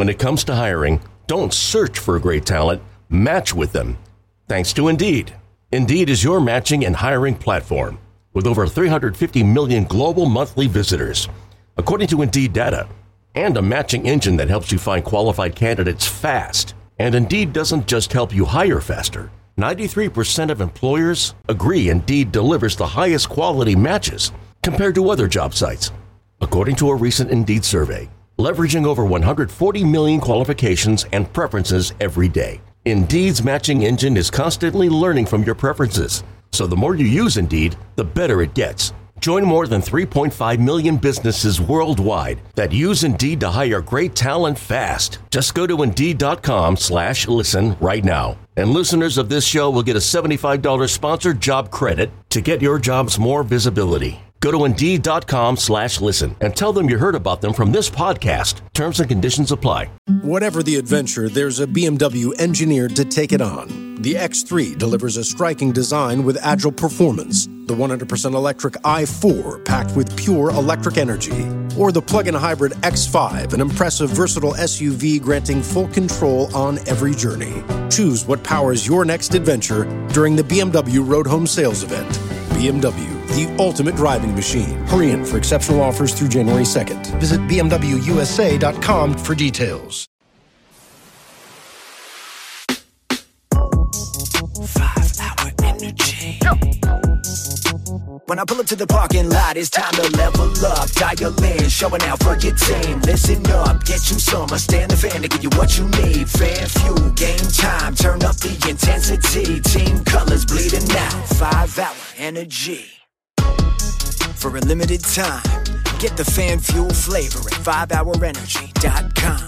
when it comes to hiring, don't search for great talent, match with them. Thanks to Indeed. Indeed is your matching and hiring platform with over 350 million global monthly visitors, according to Indeed data, and a matching engine that helps you find qualified candidates fast. And Indeed doesn't just help you hire faster. 93% of employers agree Indeed delivers the highest quality matches compared to other job sites, according to a recent Indeed survey, leveraging over 140 million qualifications and preferences every day. Indeed's matching engine is constantly learning from your preferences, so the more you use Indeed, the better it gets. Join more than 3.5 million businesses worldwide that use Indeed to hire great talent fast. Just go to Indeed.com/listen right now. And listeners of this show will get a $75 sponsored job credit to get your jobs more visibility. Go to Indeed.com/listen and tell them you heard about them from this podcast. Terms and conditions apply. Whatever the adventure, there's a BMW engineered to take it on. The X3 delivers a striking design with agile performance. The 100% electric i4 packed with pure electric energy. Or the plug-in hybrid X5, an impressive versatile SUV granting full control on every journey. Choose what powers your next adventure during the BMW Road Home Sales Event. BMW, the ultimate driving machine. Hurry in for exceptional offers through January 2nd. Visit BMWUSA.com for details. 5-hour energy. When I pull up to the parking lot, it's time to level up. Dial in, showing out for your team. Listen up, get you some. I stand the fan to give you what you need. Fan fuel, game time, turn up the intensity. Team colors bleeding out. 5-hour energy. For a limited time, get the fan fuel flavor at 5hourenergy.com.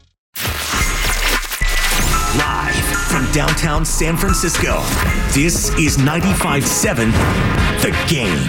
Live from downtown San Francisco, this is 95.7 The Game.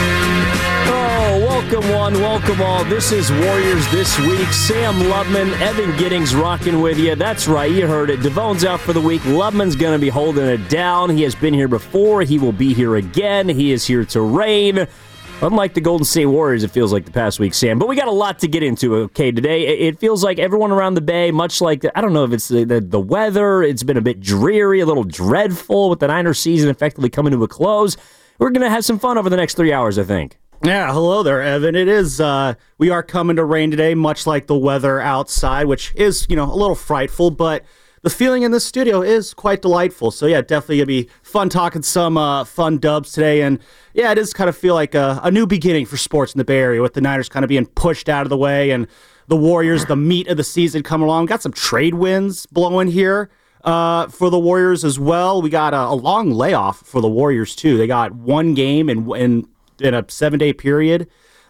Oh, welcome one, welcome all. This is Warriors This Week. Sam Lubman, Evan Giddings rocking with you. That's right, you heard it. Devone's out for the week. Lubman's going to be holding it down. He has been here before. He will be here again. He is here to reign. Unlike the Golden State Warriors, it feels like the past week, Sam. But we got a lot to get into, okay, today. It feels like everyone around the Bay, much like, I don't know if it's the weather, it's been a bit dreary, a little dreadful with the Niners season effectively coming to a close. We're going to have some fun over the next 3 hours, I think. Yeah, hello there, Evan. It is, we are coming to rain today, much like the weather outside, which is, a little frightful, but the feeling in this studio is quite delightful. So, yeah, definitely going to be fun talking some fun dubs today. And, yeah, it does kind of feel like a new beginning for sports in the Bay Area with the Niners kind of being pushed out of the way and the Warriors, the meat of the season, coming along. Got some trade wins blowing here for the Warriors as well. We got a long layoff for the Warriors, too. They got one game in a 7-day period.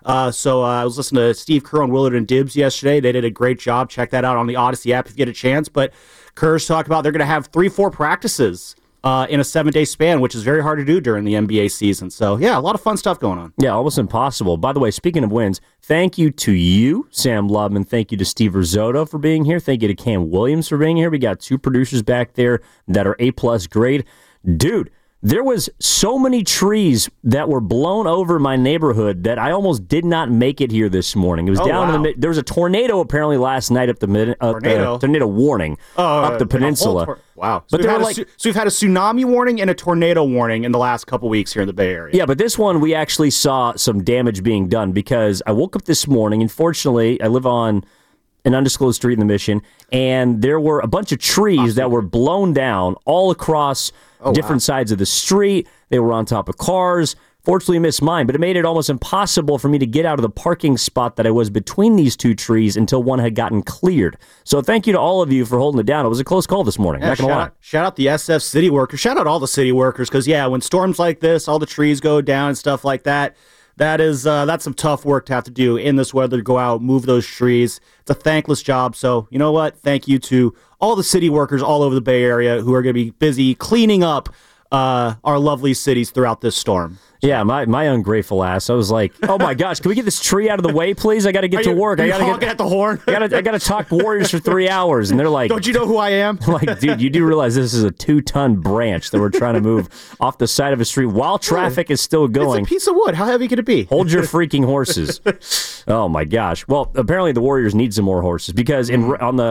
So I was listening to Steve Kerr on Willard and Dibbs yesterday. They did a great job. Check that out on the Odyssey app if you get a chance. But Kerr's talked about they're going to have 3-4 practices in a 7-day span, which is very hard to do during the NBA season. So, yeah, a lot of fun stuff going on. Yeah, almost impossible. By the way, speaking of wins, thank you to you, Sam Lubman. Thank you to Steve Risotto for being here. Thank you to Cam Williams for being here. We got 2 producers back there that are A+ grade. Dude, there was so many trees that were blown over my neighborhood that I almost did not make it here this morning. It was down in the there was a tornado apparently last night up the tornado warning up the peninsula. Wow. But so we've had a tsunami warning and a tornado warning in the last couple weeks here in the Bay Area. Yeah, but this one we actually saw some damage being done because I woke up this morning. Unfortunately, I live on an undisclosed street in the Mission, and there were a bunch of trees that were blown down all across different sides of the street. They were on top of cars. Fortunately, I missed mine, but it made it almost impossible for me to get out of the parking spot that I was between these 2 trees until one had gotten cleared. So thank you to all of you for holding it down. It was a close call this morning. Not gonna lie. Shout out the SF city workers. Shout out all the city workers because, yeah, when storms like this, all the trees go down and stuff like that, that's some tough work to have to do in this weather to go out, move those trees. It's a thankless job. So, you know what? Thank you to all the city workers all over the Bay Area who are going to be busy cleaning up our lovely cities throughout this storm. Yeah, my ungrateful ass. I was like, oh my gosh, can we get this tree out of the way, please? I got to get to work. I got to get at the horn. I got to talk Warriors for 3 hours, and they're like, don't you know who I am? Like, dude, you do realize this is a 2-ton branch that we're trying to move off the side of a street while traffic is still going. It's a piece of wood. How heavy could it be? Hold your freaking horses. Oh my gosh. Well, apparently the Warriors need some more horses because the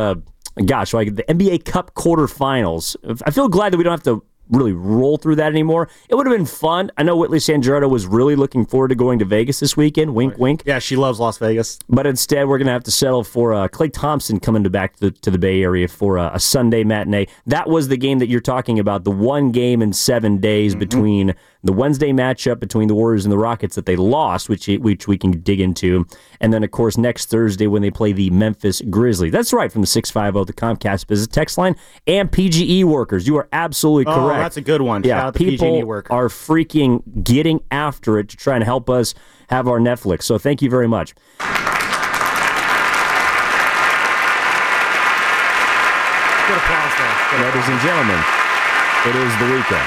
NBA Cup quarterfinals, I feel glad that we don't have to really roll through that anymore. It would have been fun. I know Whitley Sanjurdo was really looking forward to going to Vegas this weekend. Wink, wink. Yeah, she loves Las Vegas. But instead, we're going to have to settle for Klay Thompson coming back to the Bay Area for a Sunday matinee. That was the game that you're talking about, the one game in 7 days between the Wednesday matchup between the Warriors and the Rockets that they lost, which we can dig into. And then, of course, next Thursday when they play the Memphis Grizzlies. That's right, from the 650, the Comcast Business Text Line, and PGE workers. You are absolutely correct. Oh, that's a good one. Yeah, shout out to people PG&E workers. are freaking getting after it to try and help us have our Netflix. So thank you very much. Good applause there. Ladies and gentlemen, it is the weekend.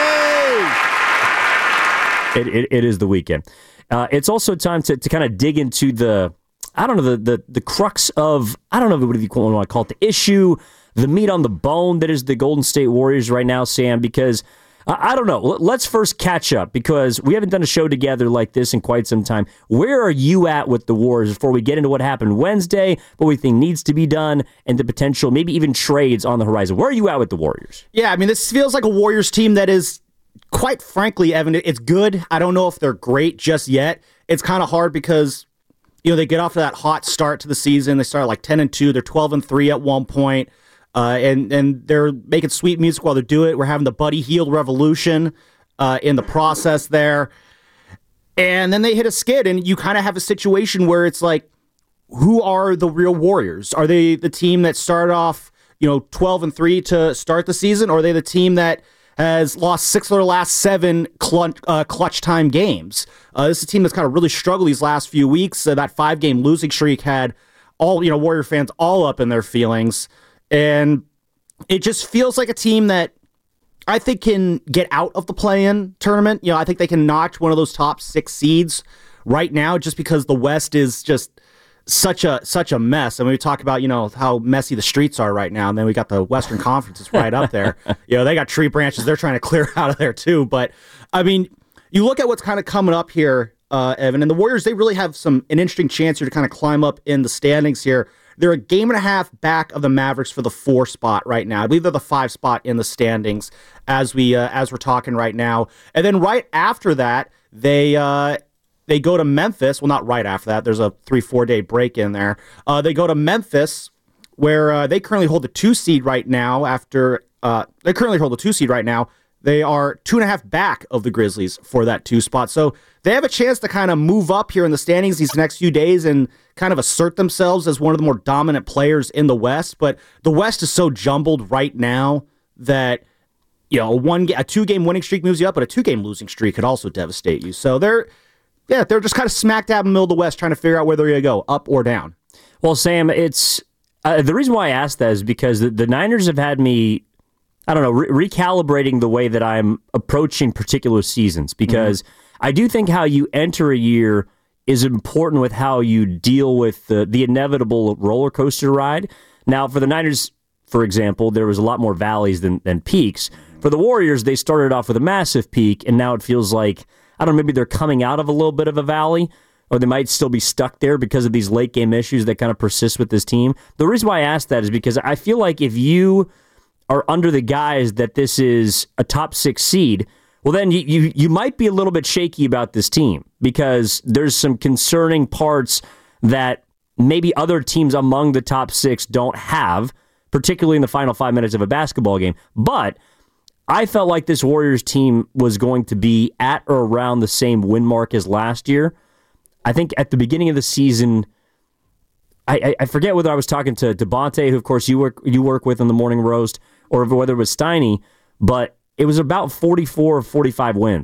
Yay! It is the weekend. It's also time to kind of dig into the crux of, I don't know what you want to call it, the issue, the meat on the bone that is the Golden State Warriors right now, Sam, because I don't know. Let's first catch up because we haven't done a show together like this in quite some time. Where are you at with the Warriors before we get into what happened Wednesday, what we think needs to be done, and the potential, maybe even trades on the horizon? Where are you at with the Warriors? Yeah, I mean, this feels like a Warriors team that is, quite frankly, Evan, it's good. I don't know if they're great just yet. It's kind of hard because, they get off to that hot start to the season. They start like 10-2. They're 12-3 at one point. And they're making sweet music while they do it. We're having the Buddy Hield revolution in the process there. And then they hit a skid, and you kind of have a situation where it's like, who are the real Warriors? Are they the team that started off, 12-3 to start the season, or are they the team that has lost 6 of their last 7 clutch time games? This is a team that's kind of really struggled these last few weeks. That 5-game losing streak had all, Warrior fans all up in their feelings. And it just feels like a team that I think can get out of the play-in tournament. I think they can notch one of those top 6 seeds right now just because the West is just such a mess. I mean, we talk about, how messy the streets are right now, and then we got the Western Conference is right up there. They got tree branches they're trying to clear out of there too. But, I mean, you look at what's kind of coming up here, Evan, and the Warriors, they really have an interesting chance here to kind of climb up in the standings here. They're a game and a half back of the Mavericks for the 4 spot right now. I believe they're the 5 spot in the standings as we're talking right now. And then right after that, they go to Memphis. Well, not right after that. There's a 3-4 day break in there. They go to Memphis, where they currently hold the 2 seed right now. They are 2.5 back of the Grizzlies for that 2 spot. So they have a chance to kind of move up here in the standings these next few days and kind of assert themselves as one of the more dominant players in the West. But the West is so jumbled right now that, a 2-game winning streak moves you up, but a 2-game losing streak could also devastate you. So they're just kind of smack dab in the middle of the West trying to figure out where they're going to go, up or down. Well, Sam, it's the reason why I asked that is because the Niners have had me, I don't know, recalibrating the way that I'm approaching particular seasons, because I do think how you enter a year is important with how you deal with the inevitable roller coaster ride. Now, for the Niners, for example, there was a lot more valleys than peaks. For the Warriors, they started off with a massive peak, and now it feels like, I don't know, maybe they're coming out of a little bit of a valley, or they might still be stuck there because of these late game issues that kind of persist with this team. The reason why I asked that is because I feel like if you are under the guise that this is a top 6 seed, well, then you might be a little bit shaky about this team because there's some concerning parts that maybe other teams among the top 6 don't have, particularly in the final 5 minutes of a basketball game. But I felt like this Warriors team was going to be at or around the same win mark as last year. I think at the beginning of the season, I forget whether I was talking to Devontae, who of course you work with in the Morning Roast, or whether it was Steiny, but it was about 44 or 45 wins.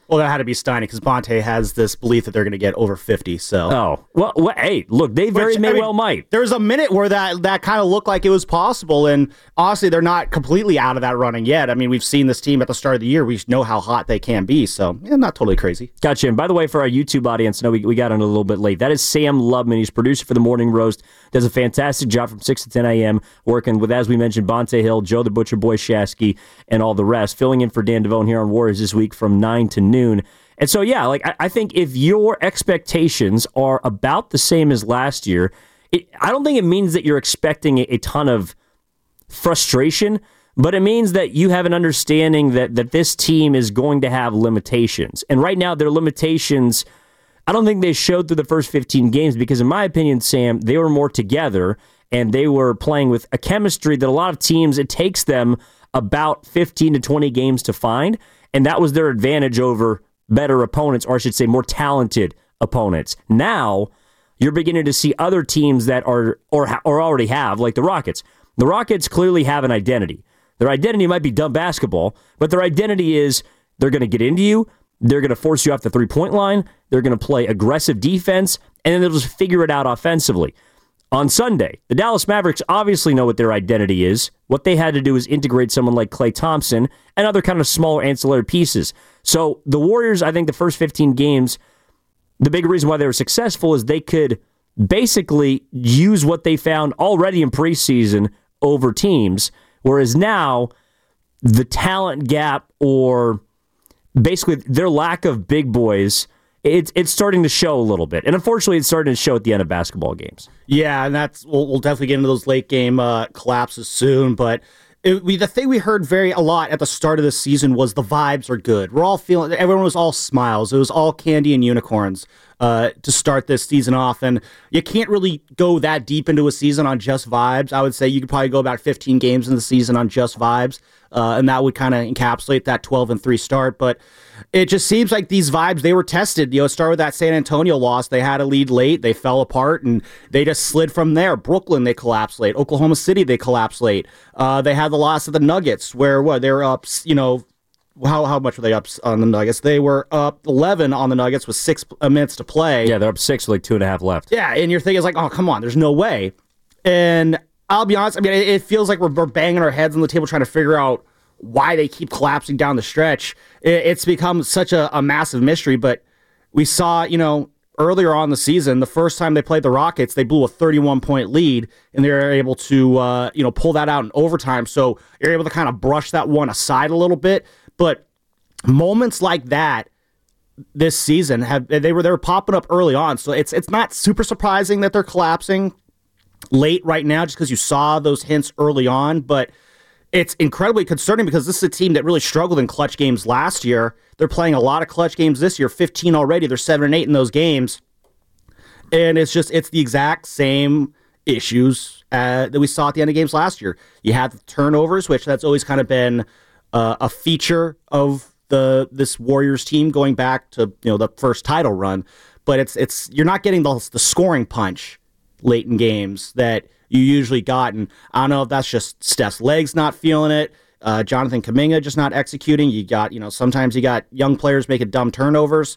Well, that had to be Steiny because Bonte has this belief that they're going to get over 50. So, well, hey, look, they well might. There was a minute where that kind of looked like it was possible, and honestly, they're not completely out of that running yet. I mean, we've seen this team at the start of the year. We know how hot they can be, so not totally crazy. Gotcha. And by the way, for our YouTube audience, no, we got on a little bit late. That is Sam Lubman. He's producer for the Morning Roast. Does a fantastic job from 6 to 10 a.m. working with, as we mentioned, Bonte Hill, Joe the Butcher Boy Shasky, and all the rest. Filling in for Dan Devone here on Warriors this week from 9 to noon. And so, yeah, like I think if your expectations are about the same as last year, I don't think it means that you're expecting a ton of frustration, but it means that you have an understanding that this team is going to have limitations. And right now, their limitations, I don't think they showed through the first 15 games because, in my opinion, Sam, they were more together and they were playing with a chemistry that a lot of teams, it takes them about 15 to 20 games to find, and that was their advantage over better opponents, or I should say more talented opponents. Now, you're beginning to see other teams that are or already have, like the Rockets. The Rockets clearly have an identity. Their identity might be dumb basketball, but their identity is they're going to get into you, they're going to force you off the three-point line, they're going to play aggressive defense, and then they'll just figure it out offensively. On Sunday, the Dallas Mavericks obviously know what their identity is. What they had to do is integrate someone like Klay Thompson and other kind of smaller ancillary pieces. So the Warriors, I think the first 15 games, the big reason why they were successful is they could basically use what they found already in preseason over teams, whereas now the talent gap or basically their lack of big boys, it's starting to show a little bit. And unfortunately, it's starting to show at the end of basketball games. Yeah, and we'll definitely get into those late game collapses soon, but the thing we heard a lot at the start of the season was the vibes are good. Everyone was all smiles. It was all candy and unicorns to start this season off. And you can't really go that deep into a season on just vibes. I would say you could probably go about 15 games in the season on just vibes. And that would kind of encapsulate that 12-3 start. But it just seems like these vibes, they were tested. It started with that San Antonio loss. They had a lead late. They fell apart, and they just slid from there. Brooklyn, they collapsed late. Oklahoma City, they collapsed late. They had the loss of the Nuggets, where they were up, how much were they up on the Nuggets? They were up 11 on the Nuggets with 6 minutes to play. Yeah, they're up 6 with like 2.5 left. Yeah, and your thing is like, oh, come on, there's no way. And I'll be honest, it feels like we're banging our heads on the table trying to figure out why they keep collapsing down the stretch. It's become such a massive mystery, but we saw, earlier on in the season, the first time they played the Rockets, they blew a 31-point lead, and they were able to, pull that out in overtime. So you're able to kind of brush that one aside a little bit. But moments like that this season they were popping up early on. So it's not super surprising that they're collapsing late right now, just because you saw those hints early on, but it's incredibly concerning because this is a team that really struggled in clutch games last year. They're playing a lot of clutch games this year, 15 already. They're 7-8 in those games. And it's the exact same issues that we saw at the end of games last year. You have the turnovers, which that's always kind of been a feature of this Warriors team going back to the first title run. But it's you're not getting the scoring punch late in games that you usually got. And I don't know if that's just Steph's legs not feeling it, Jonathan Kuminga just not executing. You got, sometimes you got young players making dumb turnovers.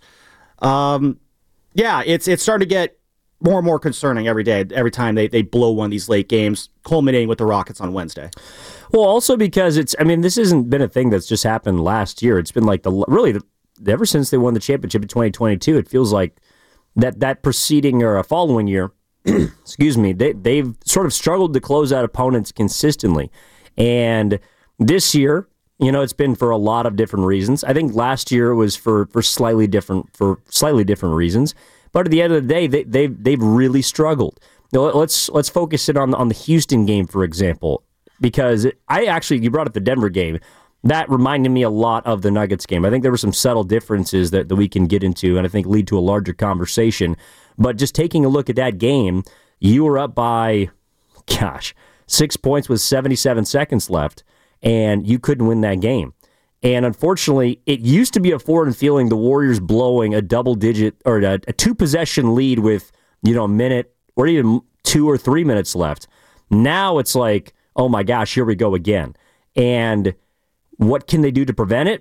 It's starting to get more and more concerning every time they blow one of these late games, culminating with the Rockets on Wednesday. Well, also because this hasn't been a thing that's just happened last year. It's been like ever since they won the championship in 2022, it feels like that preceding or a following year, excuse me, they've sort of struggled to close out opponents consistently. And this year, it's been for a lot of different reasons. I think last year was for slightly different reasons. But at the end of the day, they've really struggled. Let's focus it on the Houston game, for example, because you brought up the Denver game. That reminded me a lot of the Nuggets game. I think there were some subtle differences that we can get into and I think lead to a larger conversation. But just taking a look at that game, you were up by, 6 points with 77 seconds left, and you couldn't win that game. And unfortunately, it used to be a foreign feeling, the Warriors blowing a double-digit or a 2-possession lead with, a minute or even 2 or 3 minutes left. Now it's like, oh my gosh, here we go again. And what can they do to prevent it?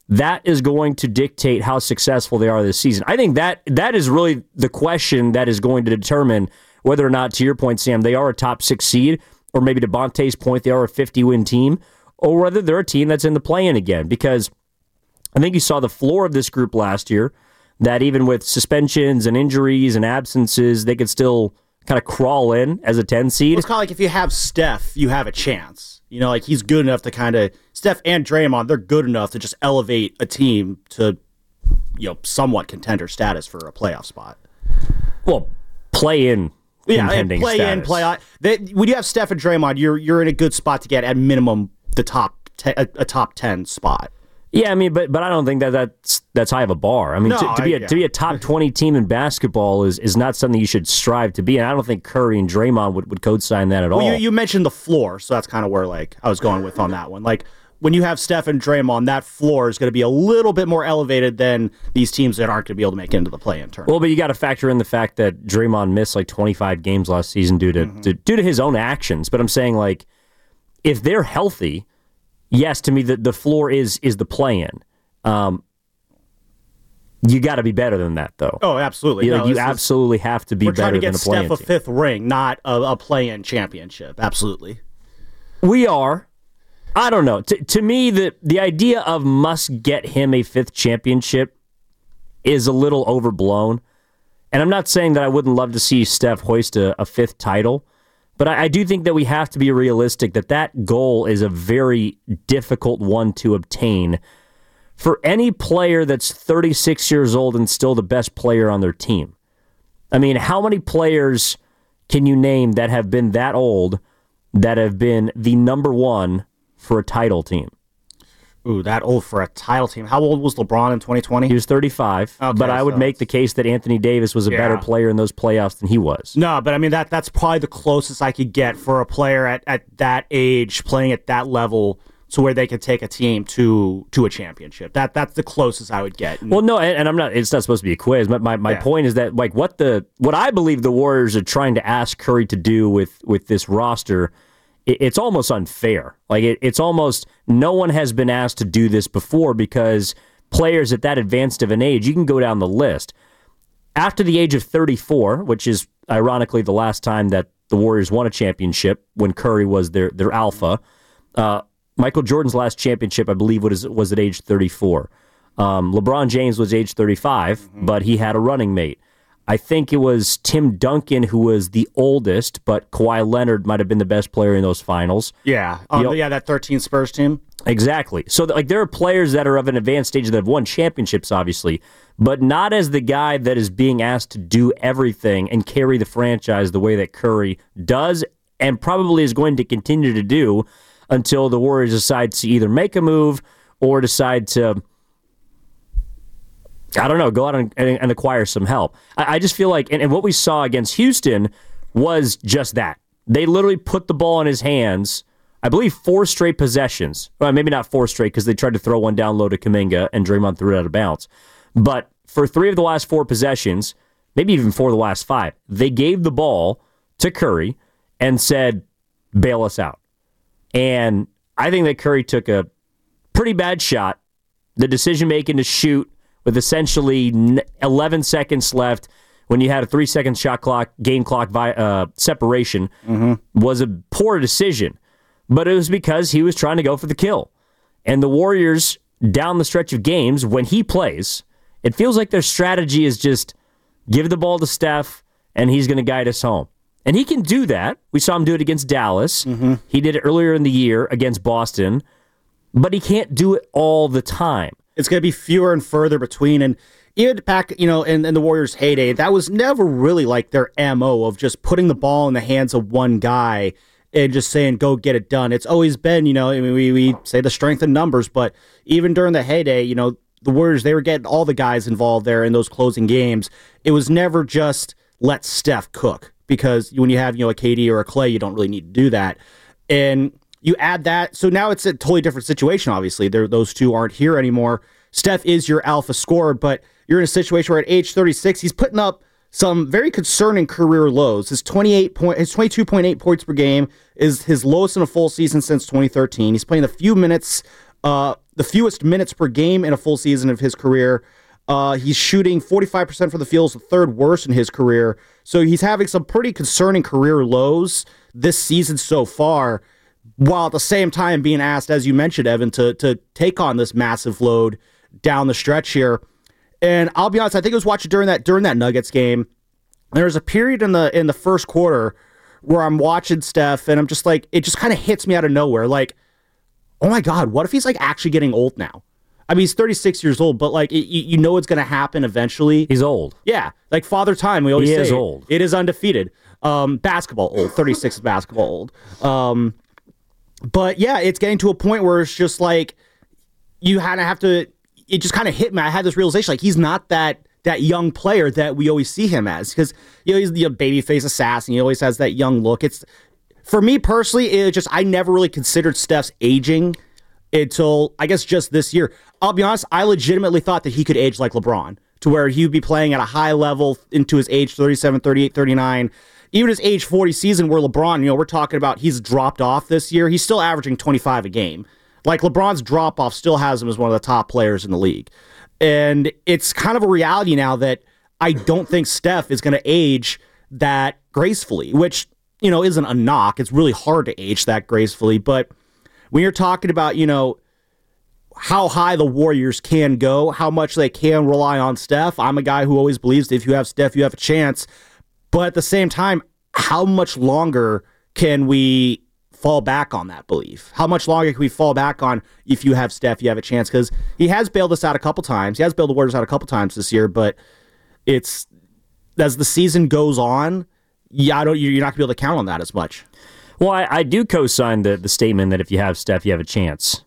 that is going to dictate how successful they are this season. I think that is really the question that is going to determine whether or not, to your point, Sam, they are a top 6 seed, or maybe to Bonte's point, they are a 50-win team, or whether they're a team that's in the play-in again. Because I think you saw the floor of this group last year, that even with suspensions and injuries and absences, they could still kind of crawl in as a 10 seed. Well, it's kind of like if you have Steph, you have a chance. Like he's good enough to kind of, Steph and Draymond, they're good enough to just elevate a team to, somewhat contender status for a playoff spot. Well, play-in. Yeah, play in, play out. When you have Steph and Draymond, you're in a good spot to get at minimum the a top 10 spot. Yeah, I mean, but I don't think that's high of a bar. I mean, to be a top 20 team in basketball is not something you should strive to be, and I don't think Curry and Draymond would co-sign that at all. You mentioned the floor, so that's kind of where I was going with on that one. Like when you have Steph and Draymond, that floor is going to be a little bit more elevated than these teams that aren't going to be able to make it into the play-in tournament. Well, but you got to factor in the fact that Draymond missed like 25 games last season due to his own actions. But I'm saying, like, if they're healthy, yes, to me the floor is the play-in. You got to be better than that, though. Oh, absolutely. You absolutely have to be better than a play-in. We're trying to get Steph a 5th ring, not a play-in championship. Absolutely. We are. I don't know. To me, the idea of must get him a 5th championship is a little overblown. And I'm not saying that I wouldn't love to see Steph hoist a 5th title, but I do think that we have to be realistic that goal is a very difficult one to obtain for any player that's 36 years old and still the best player on their team. I mean, how many players can you name that have been that old that have been the number one for a title team? Ooh, that old for a title team. How old was LeBron in 2020? He was 35, but I would make the case that Anthony Davis was a better player in those playoffs than he was. No, but I mean, that's probably the closest I could get for a player at that age, playing at that level, to where they could take a team to a championship. That's the closest I would get. Well, no, and I'm not. It's not supposed to be a quiz. My point is that, like, what I believe the Warriors are trying to ask Curry to do with this roster, it's almost unfair. Like, it's almost no one has been asked to do this before, because players at that advanced of an age, you can go down the list. After the age of 34, which is ironically the last time that the Warriors won a championship, when Curry was their alpha, Michael Jordan's last championship, I believe, was at age 34. LeBron James was age 35, but he had a running mate. I think it was Tim Duncan who was the oldest, but Kawhi Leonard might have been the best player in those finals. Yeah, that 13 Spurs team. Exactly. So, there are players that are of an advanced stage that have won championships, obviously, but not as the guy that is being asked to do everything and carry the franchise the way that Curry does, and probably is going to continue to do until the Warriors decide to either make a move or decide to, I don't know, go out and acquire some help. I just feel like, and what we saw against Houston was just that. They literally put the ball in his hands, I believe 4 straight possessions. Well, maybe not 4 straight, because they tried to throw one down low to Kuminga and Draymond threw it out of bounds. But for 3 of the last 4 possessions, maybe even 4 of the last 5, they gave the ball to Curry and said, bail us out. And I think that Curry took a pretty bad shot. The decision-making to shoot with essentially 11 seconds left when you had a 3-second shot clock, game clock separation, was a poor decision. But it was because he was trying to go for the kill. And the Warriors, down the stretch of games, when he plays, it feels like their strategy is just give the ball to Steph, and he's going to guide us home. And he can do that. We saw him do it against Dallas. He did it earlier in the year against Boston. But he can't do it all the time. It's going to be fewer and further between. And even back, in the Warriors' heyday, that was never really like their MO of just putting the ball in the hands of one guy and just saying, go get it done. It's always been, we say the strength in numbers, but even during the heyday, the Warriors, they were getting all the guys involved there in those closing games. It was never just let Steph cook, because when you have, a KD or a Clay, you don't really need to do that. And you add that, so now it's a totally different situation, obviously. Those two aren't here anymore. Steph is your alpha scorer, but you're in a situation where at age 36, he's putting up some very concerning career lows. His 22.8 points per game is his lowest in a full season since 2013. He's playing a few minutes the fewest minutes per game in a full season of his career. He's shooting 45% from the field, the third worst in his career. So he's having some pretty concerning career lows this season so far, while at the same time being asked, as you mentioned, Evan, to take on this massive load down the stretch here. And I'll be honest, I think I was watching during that Nuggets game. There was a period in the first quarter where I'm watching Steph, and I'm just like, it just kind of hits me out of nowhere. Like, oh my God, what if he's like actually getting old now? I mean, he's 36 years old, but like, you know it's going to happen eventually. He's old. Yeah, like Father Time, we always say. He is old. It is undefeated. Basketball old. 36 is basketball old. But yeah, it's getting to a point where it's just like, you kind of have to, it just kind of hit me. I had this realization, like, he's not that young player that we always see him as, because he's the babyface assassin. He always has that young look. It's, for me personally, it just, I never really considered Steph's aging until, I guess, just this year. I'll be honest, I legitimately thought that he could age like LeBron, to where he would be playing at a high level into his age 37, 38, 39. Even his age 40 season, where LeBron, we're talking about he's dropped off this year. He's still averaging 25 a game. Like, LeBron's drop-off still has him as one of the top players in the league. And it's kind of a reality now that I don't think Steph is going to age that gracefully, which, isn't a knock. It's really hard to age that gracefully. But when you're talking about, how high the Warriors can go, how much they can rely on Steph, I'm a guy who always believes that if you have Steph, you have a chance. But at the same time, how much longer can we fall back on that belief? How much longer can we fall back on, if you have Steph, you have a chance? Because he has bailed us out a couple times. He has bailed the Warriors out a couple times this year, but it's, as the season goes on, you're not going to be able to count on that as much. Well, I do co-sign the statement that if you have Steph, you have a chance.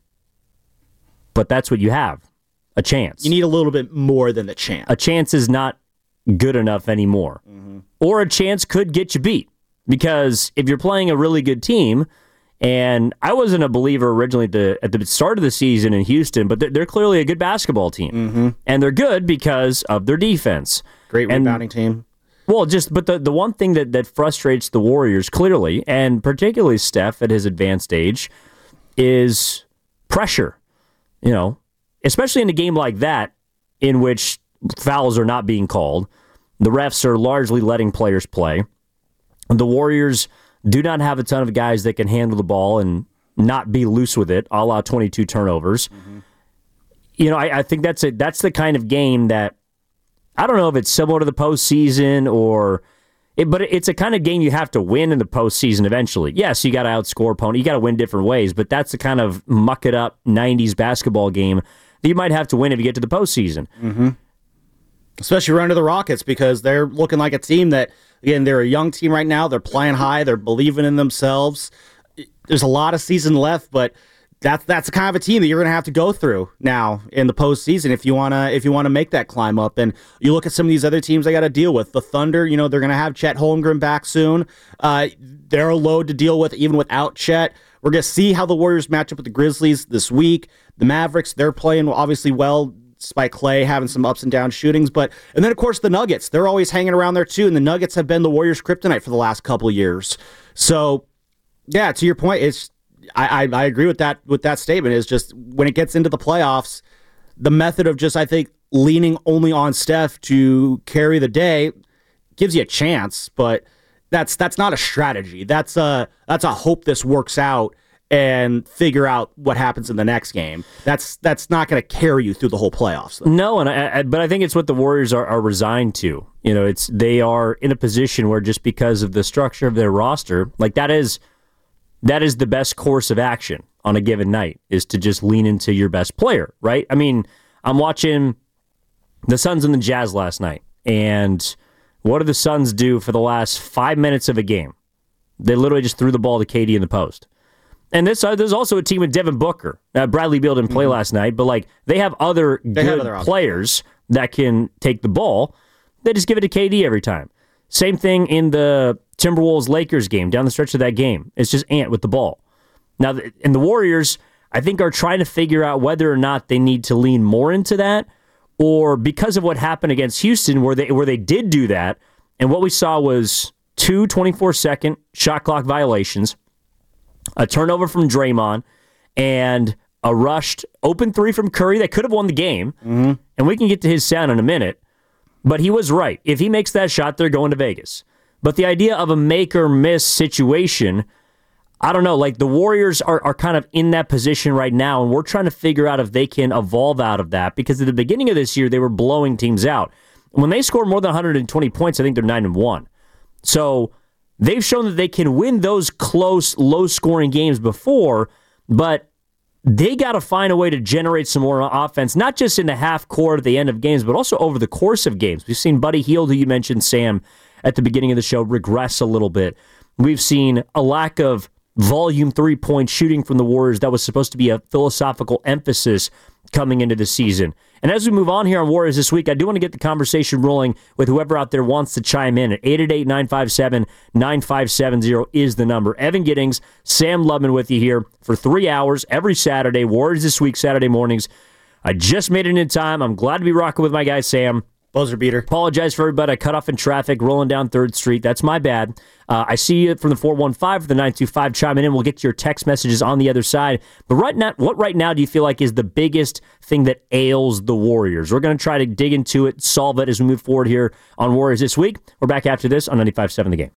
But that's what you have, a chance. You need a little bit more than the chance. A chance is not good enough anymore. Mm-hmm. Or a chance could get you beat. Because if you're playing a really good team, and I wasn't a believer originally at the start of the season in Houston, but they're clearly a good basketball team. Mm-hmm. And they're good because of their defense. Great rebounding team. Well, but the one thing that frustrates the Warriors clearly, and particularly Steph at his advanced age, is pressure. Especially in a game like that, in which fouls are not being called, the refs are largely letting players play. The Warriors do not have a ton of guys that can handle the ball and not be loose with it, a la 22 turnovers. Mm-hmm. I think that's the kind of game that, I don't know if it's similar to the postseason but it's a kind of game you have to win in the postseason eventually. Yes, you got to outscore opponent. You got to win different ways, but that's the kind of muck-it-up 90s basketball game that you might have to win if you get to the postseason. Mm-hmm. Especially running to the Rockets, because they're looking like a team that, again, they're a young team right now. They're playing high. They're believing in themselves. There's a lot of season left, but that's the kind of a team that you're going to have to go through now in the postseason if you want to make that climb up. And you look at some of these other teams they got to deal with. The Thunder, they're going to have Chet Holmgren back soon. They're a load to deal with even without Chet. We're going to see how the Warriors match up with the Grizzlies this week. The Mavericks, they're playing obviously well, despite Clay having some ups and downs shootings. And then, of course, the Nuggets. They're always hanging around there, too. And the Nuggets have been the Warriors' kryptonite for the last couple of years. So, yeah, to your point, I agree with that statement. Is just when it gets into the playoffs, the method of just, I think, leaning only on Steph to carry the day gives you a chance, but that's not a strategy. That's a hope this works out and figure out what happens in the next game. That's not going to carry you through the whole playoffs, though. No, but I think it's what the Warriors are resigned to. They are in a position where, just because of the structure of their roster, like that is the best course of action on a given night, is to just lean into your best player, right? I mean, I'm watching the Suns and the Jazz last night, and what do the Suns do for the last 5 minutes of a game? They literally just threw the ball to KD in the post. And there's also a team with Devin Booker. Bradley Beal didn't play last night, but they have other good players that can take the ball. They just give it to KD every time. Same thing in the Timberwolves-Lakers game, down the stretch of that game. It's just Ant with the ball. Now, and the Warriors, I think, are trying to figure out whether or not they need to lean more into that, or because of what happened against Houston, where they did do that, and what we saw was 2 24-second shot clock violations, a turnover from Draymond, and a rushed open three from Curry that could have won the game, and we can get to his sound in a minute, but he was right. If he makes that shot, they're going to Vegas. But the idea of a make or miss situation, I don't know, like the Warriors are kind of in that position right now, and we're trying to figure out if they can evolve out of that, because at the beginning of this year, they were blowing teams out. When they score more than 120 points, I think they're 9-1. So they've shown that they can win those close, low-scoring games before, but they got to find a way to generate some more offense, not just in the half court at the end of games, but also over the course of games. We've seen Buddy Hield, who you mentioned, Sam, at the beginning of the show, regress a little bit. We've seen a lack of volume three-point shooting from the Warriors that was supposed to be a philosophical emphasis coming into the season. And as we move on here on Warriors This Week, I do want to get the conversation rolling with whoever out there wants to chime in. At 888-957-9570 is the number. Evan Giddings, Sam Lubman with you here for 3 hours every Saturday. Warriors This Week, Saturday mornings. I just made it in time. I'm glad to be rocking with my guy, Sam. Buzzer beater. Apologize for everybody. I cut off in traffic, rolling down 3rd Street. That's my bad. I see you from the 415 for the 925 chiming in. We'll get to your text messages on the other side. But what right now do you feel like is the biggest thing that ails the Warriors? We're going to try to dig into it, solve it as we move forward here on Warriors This Week. We're back after this on 95.7 The Game.